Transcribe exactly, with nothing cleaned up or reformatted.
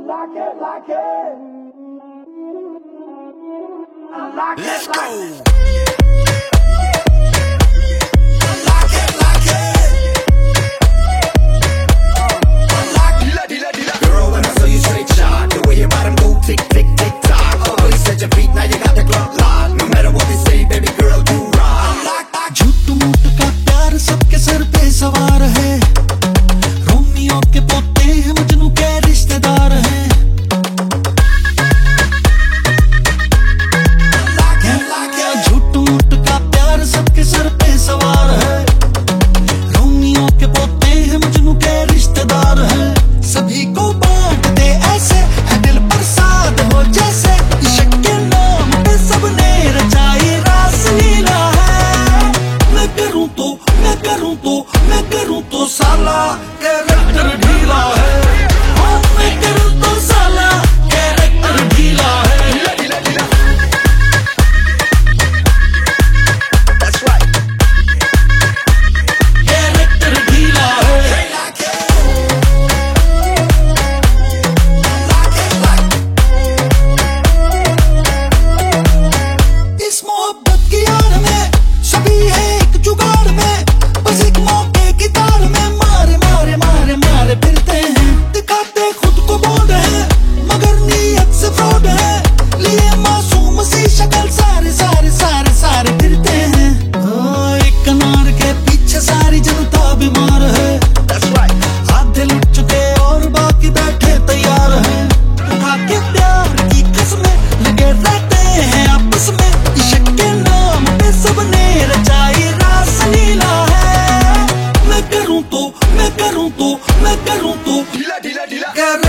like it, like it. I like Let's it, like go. it. I like it, like it. I like it. Dila, dila, dila. Girl, when I saw you straight shot, the way your bottom move, tick, tick, tick, tock. Oh, you set your feet, now you got the club locked. No matter what they say, baby girl, you rock. I like that. झूठ मूठ का प्यार सबके sir पे सवार है, Romeo के पोते हैं, मजनू के रिश्तेदार हैं। झूठ मूठ का प्यार सबके सर पे सवार है, रोमियो के पोते हैं, मजनू के रिश्तेदार हैं। सभी को बांट दे ऐसे, है दिल प्रसाद हो जैसे, इश्क के नाम पे सबने रचाई रासलीला है। मैं करूं तो मैं करूं तो मैं करूं तो साला कैरेक्टर ढीला है। हाँ, मैं करूं तो साला कैरेक्टर ढीला है। Dila, dila, dila. That's right. Character ढीला है। I like it. I like it. इस मोहब्बत की आड़ में सभी है एक जुगाड़ में, बस एक मौके की तार में मारे मारे मारे मारे फिरते हैं। दिखाते खुद को बोल्ड है मगर नीयत से फ्रॉड है, लिए मासूम सी शक्ल सारे सारे सारे सारे फिरते हैं। हाँ, एक अनार के पीछे सारी जनता बीमार है। That's right. आधे लुट चुके और बाकी बैठे तैयार हैं। उठा के प्यार की कसमें लगे रहते हैं आपस में, इश्क के नाम पे सबने रचाई रासलीला है। मैं करूं तो मैं करूं तो मैं करूं तो Dila, dila, dila. कर